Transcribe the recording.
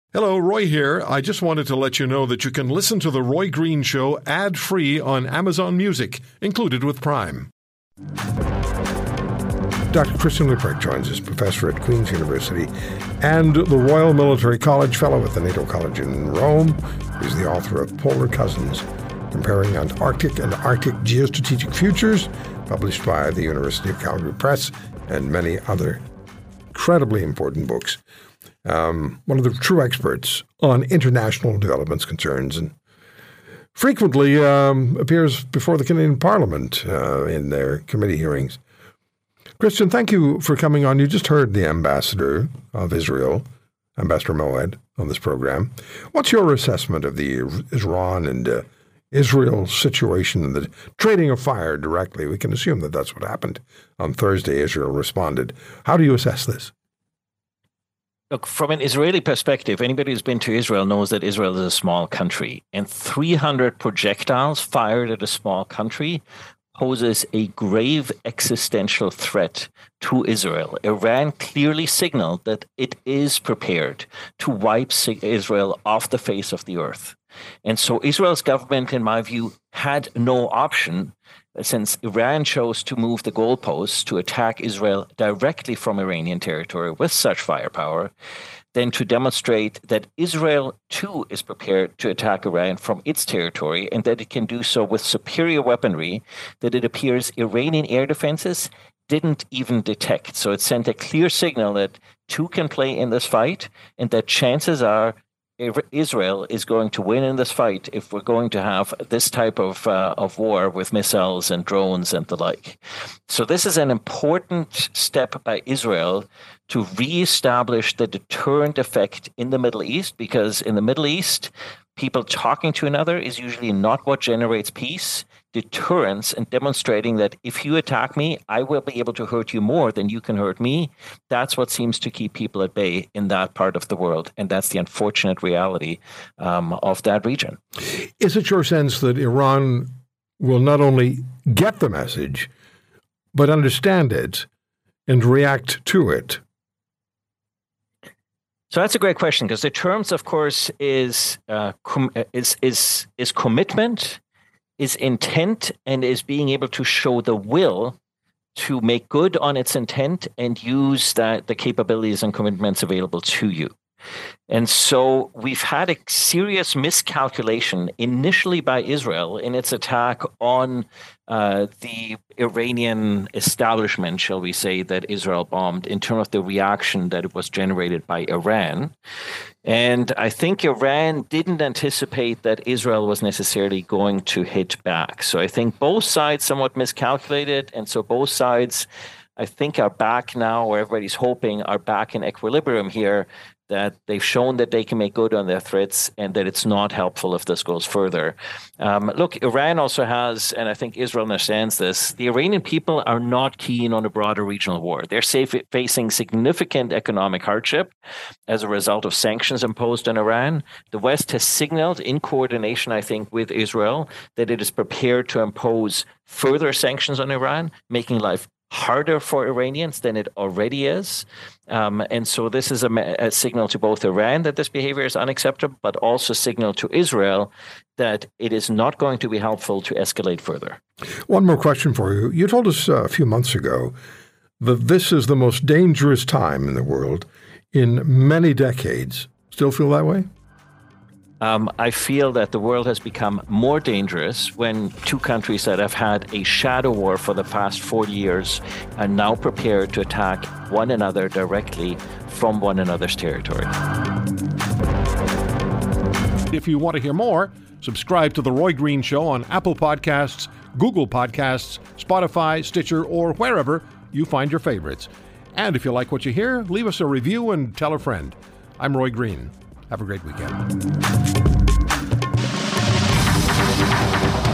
Hello, Roy here. I just wanted to let you know that you can listen to The Roy Green Show ad-free on Amazon Music, included with Prime. Dr. Christian Leuprecht joins us, professor at Queen's University and the Royal Military College Fellow at the NATO College in Rome. He's the author of Polar Cousins, Comparing Antarctic and Arctic Geostrategic Futures, published by the University of Calgary Press, and many other incredibly important books. One of the true experts on international developments concerns, and frequently appears before the Canadian Parliament in their committee hearings. Christian, thank you for coming on. You just heard the ambassador of Israel, Ambassador Moed, on this program. What's your assessment of the Iran and Israel situation and the trading of fire directly? We can assume that that's what happened on Thursday. Israel responded. How do you assess this? Look, from an Israeli perspective, anybody who's been to Israel knows that Israel is a small country, and 300 projectiles fired at a small country poses a grave existential threat to Israel. Iran clearly signaled that it is prepared to wipe Israel off the face of the earth. And so Israel's government, in my view, had no option, since Iran chose to move the goalposts to attack Israel directly from Iranian territory with such firepower, than to demonstrate that Israel too is prepared to attack Iran from its territory, and that it can do so with superior weaponry that it appears Iranian air defenses didn't even detect. So it sent a clear signal that two can play in this fight, and that chances are Israel is going to win in this fight if we're going to have this type of war with missiles and drones and the like. So this is an important step by Israel to reestablish the deterrent effect in the Middle East, because in the Middle East, people talking to another is usually not what generates peace. Deterrence and demonstrating that if you attack me, I will be able to hurt you more than you can hurt me. That's what seems to keep people at bay in that part of the world. And that's the unfortunate reality of that region. Is it your sense that Iran will not only get the message, but understand it and react to it? So that's a great question, because the terms, of course, is commitment, is intent, and is being able to show the will to make good on its intent and use the capabilities and commitments available to you. And so we've had a serious miscalculation initially by Israel in its attack on the Iranian establishment, shall we say, that Israel bombed, in terms of the reaction that it was generated by Iran. And I think Iran didn't anticipate that Israel was necessarily going to hit back. So I think both sides somewhat miscalculated. And so both sides, I think, are back now, or everybody's hoping are back in equilibrium here, that they've shown that they can make good on their threats and that it's not helpful if this goes further. Look, Iran also has, and I think Israel understands this, the Iranian people are not keen on a broader regional war. They're facing significant economic hardship as a result of sanctions imposed on Iran. The West has signaled in coordination, I think, with Israel that it is prepared to impose further sanctions on Iran, making life harder for Iranians than it already is. And so this is a signal to both Iran that this behavior is unacceptable, but also a signal to Israel that it is not going to be helpful to escalate further. One more question for you. You told us a few months ago that this is the most dangerous time in the world in many decades. Still feel that way? I feel that the world has become more dangerous when two countries that have had a shadow war for the past 40 years are now prepared to attack one another directly from one another's territory. If you want to hear more, subscribe to The Roy Green Show on Apple Podcasts, Google Podcasts, Spotify, Stitcher, or wherever you find your favorites. And if you like what you hear, leave us a review and tell a friend. I'm Roy Green. Have a great weekend.